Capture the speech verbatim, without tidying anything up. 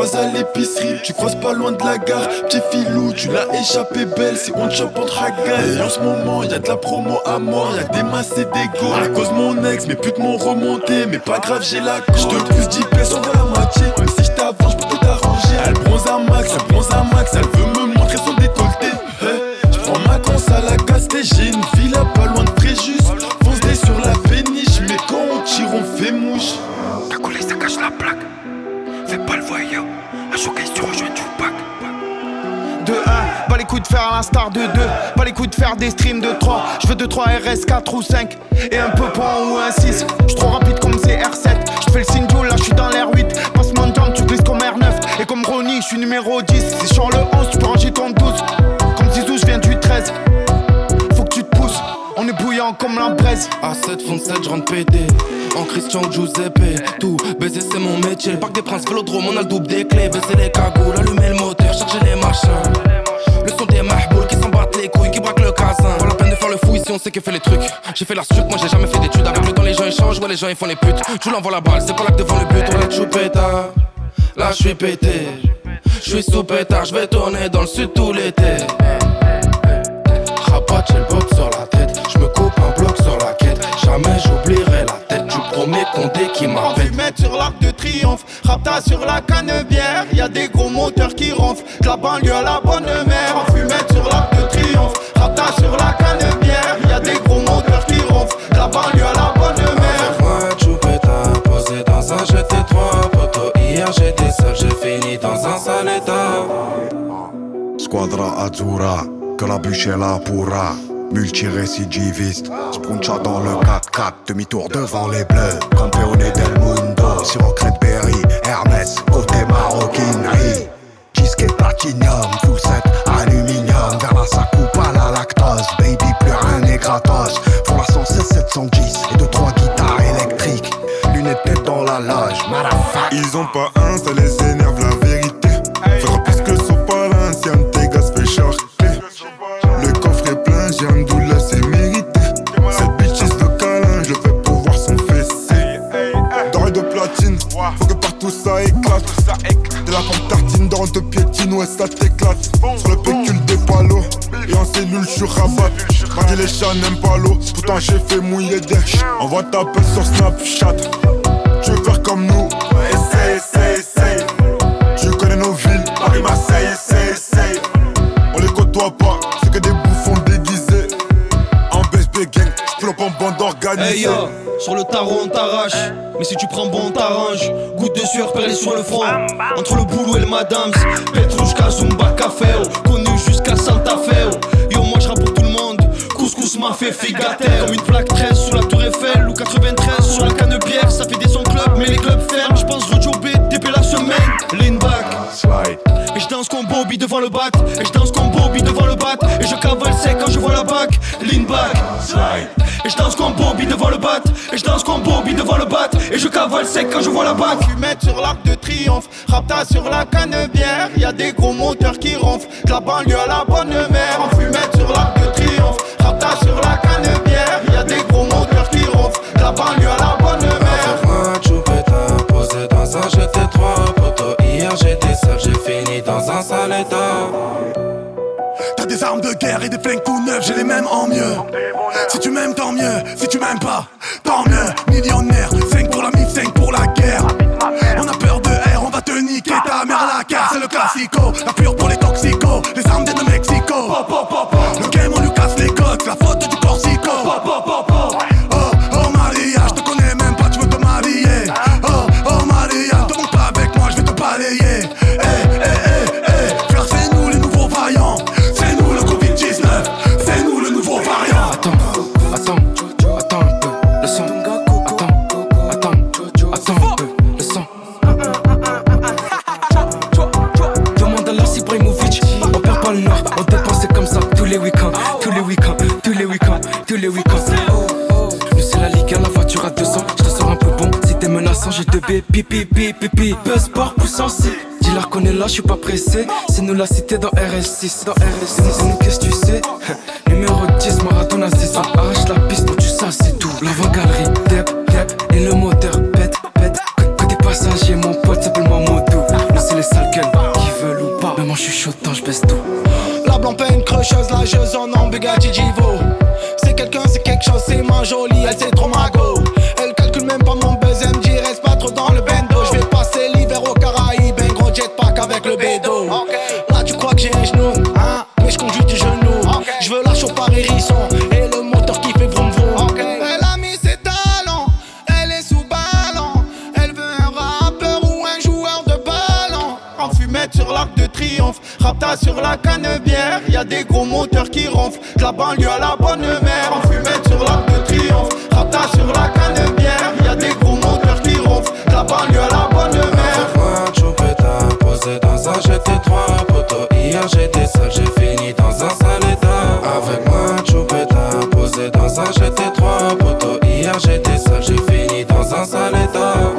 croise à l'épicerie, tu croises pas loin de la gare. Petit filou, tu l'as échappé belle, si on te chope entre hagas. Et en ce moment, y'a de la promo à mort, y'a des masses et des go. À cause mon ex, mes putes m'ont remonté, mais pas grave, j'ai la cote. J'te pousse dix pièces, on va la moitié. Mais si j't'avance, j'peux tout arranger. Elle bronze à max, elle bronze à max, elle veut me montrer son décolleté. Hey, j'prends ma conce à la castée, j'ai une villa pas loin de Fréjus. Fonce-les sur la péniche, mais quand on tire, on fait mouche. Ta collé, ça cache la plaque. Fais pas le voyeur, à showcase tu rejoins Tupac. De un, pas les coups de faire à l'instar de deux. Pas les coups de faire des streams de trois. Je veux deux trois R S quatre ou cinq. Et un peu point ou un six. J'suis trop rapide comme C R sept. J'fais le signe là j'suis dans l'air huit. Passe mon jump, tu glisses comme R neuf. Et comme Ronnie, j'suis numéro dix. Si j'suis le onze, tu peux ranger ton douze. Comme Zizou, j'viens du treize. Faut que tu te pousses, on est bouillant comme la braise. A sept, fond sept, j'rentre pété. En Christian Giuseppe, tout baiser c'est mon métier. Le parc des princes, vélodrome, on a le double des clés. Baisser les cagoules, allumer le moteur, charger les machins. Le son des mahboules qui s'en battent les couilles, qui braquent le casin. Pas la peine de faire le fou ici, on sait qui fait les trucs. J'ai fait la suite, moi j'ai jamais fait d'études. Avec le temps les gens ils changent, ouais les gens ils font les putes. Je l'envoie la balle, c'est pas là que devant le but. On la choupeta, là je suis pété. Je suis sous pétard, je vais tourner dans le sud tout l'été. Rabat, j'ai le bloc sur la tête. Je me coupe un bloc sur la quête. Jamais j'oublierai la tête du premier condé qui m'appelle. Fumette sur l'arc de triomphe, Rapta sur la canebière. Y'a des gros moteurs qui ronflent, de la banlieue à la bonne mère. En fumette sur l'arc de triomphe, Rapta sur la canebière. Y'a des gros moteurs qui ronflent, de la banlieue à la bonne mère. Avec moi, choupeta, posé dans un G T trois. Poto, hier j'étais seul, j'ai fini dans un sale état. Squadra Azzurra, que la bûche est là pourra. Multirécidiviste, Spuncha dans le quatre quatre. Demi-tour devant les bleus, Campeone del Mundo. Sur Credberry, Hermès, côté maroquinerie. Disque et platinum, full set, aluminium. Vers la sa coupe à la lactose. Baby, plus rien n'est gratos. Pour la cent seize sept cent dix et deux trois guitares électriques. Lunettes tête dans la loge, motherfucker. Ils ont pas un, ça les énerve la vérité. Faudra plus que Sopalin, si un de tes gars se fait charger. Le coffre est plein, j'ai un doula, c'est mérité. Cette bitch is de câlin, je vais pouvoir son fessé. Doré de platine, faut que partout ça éclate. De la pompe tartine, dans de piétine, ouais ça t'éclate. Sur le pécule des palos, et en cellule je suis rabat. Mardi les chats n'aiment pas l'eau, pourtant j'ai fait mouiller des ch'. Envoie ta pelle sur Snapchat. Tu veux faire comme nous, essaye, essaye, essaye. Tu connais nos villes, Paris, Marseille, essaye, essaye. On les côtoie pas, c'est que des bouffons déguisés. En B S B gang, j'plombe en bande organisée. Hey yo, sur le tarot on t'arrache. Mais si tu prends bon on t'arrange. Goutte de sueur perlée sur le front. Entre le boulot et le madame. Petrushka, Zumba, Café oh. Connu jusqu'à Santa Fe oh. Yo moi j'rappe pour tout le monde. Couscous m'a fait figater. Comme une plaque treize sous la tour Eiffel. Ou quatre-vingt-treize sur la canne-bière. Ça fait des sons clubs mais les clubs ferment. J'pense rejobber, T P la semaine. Lean back, slide. Et je danse comme Bobby devant le bat. Et je danse comme Bobby devant le bat. Et je cavale sec quand je vois la bac. Lean back, slide. Et je danse comme Bobby devant le bat. Et je danse comme Bobby devant le bat. Et je cavale sec quand je vois la bac. Fumette sur l'arc de triomphe, Rapta sur la canebière. Y'a des gros moteurs qui ronflent, de la banlieue à la bonne mère. En fumette sur l'arc de triomphe, Rapta sur la canebière. Y'a des gros moteurs qui ronflent, de la banlieue à la bonne mère. Avec moi, choupeta, posé dans un G T trois. Poto, hier j'étais seul, j'ai fini dans un sale état. T'as des armes de guerre et des flingues tout neufs, j'ai les mêmes en mieux. Si tu m'aimes tant mieux, si tu m'aimes pas, tant mieux. Millionnaire, cinq pour la mif, cinq pour la guerre. On a peur de R, on va te niquer ta mère à la carte. C'est le classico, la pure pour les toxicos. Les armes viennent de Mexico. Le game on lui casse les coques, la faute du Corsico. Oh, oh Maria, je te connais même pas, tu veux te marier. Oh, oh Maria, te monte pas avec moi, je vais te balayer. Eh, eh, eh, eh, frère c'est nous les nouveaux vaillants. C'est nous le covid dix-neuf, c'est nous le nouveau variant. Attends, attends, attends un peu, le son. Attends, attends, attends un peu, le son. Demande à Lars Ibrahimovic, on perd pas le nord. On dépense comme ça tous les week-ends, tous les week-ends, tous les week-ends, tous les week-ends. Nous c'est la Ligue un, la voiture à deux cents. Je te sors un peu bon, si t'es menaçant, j'ai deux B, pipi, pipi, pipi. Buzz sport, poussant si. Dis-leur qu'on est là, je suis pas pressé. C'est nous la cité dans R S six, dans R S six. C'est nous qu'est-ce que tu sais. Numéro dix, Maradona, c'est ça. Arrache la piste, tu sais, c'est tout. L'avant-galerie, dep, dep. Et le moteur, pète, pète. Côté passager, mon pote s'appelle Mamoudou. Nous c'est les salles. négativo. C'est quelqu'un, c'est quelque chose, c'est ma jolie, elle c'est trop ma go. Elle calcule même pas mon buzz, elle me dit reste pas trop dans le bendo. Je vais passer l'hiver aux Caraïbes, un gros jetpack avec le bédo. Là tu crois que j'ai un genou, hein, mais je conduis du genou. Je veux la chope par hérisson et le moteur qui fait vroom vroom. Elle a mis ses talents, elle est sous ballon. Elle veut un rappeur ou un joueur de ballon. En fumette sur l'arc de triomphe, rapta sur la cannebière. Y'a des gros moteurs qui ronflent, de la banlieue à la bonne mère. En fumette sur l'arc de triomphe, rapta sur la cannebière. Y'a des gros moteurs qui ronflent, de la banlieue à la bonne mère. Moi, Choupeta, posé dans un G T trois. Poto, hier j'étais seul, j'ai fini dans un sale état. Avec moi, Choupeta, posé dans un G T trois. Poto, hier j'étais seul, j'ai fini dans un sale état.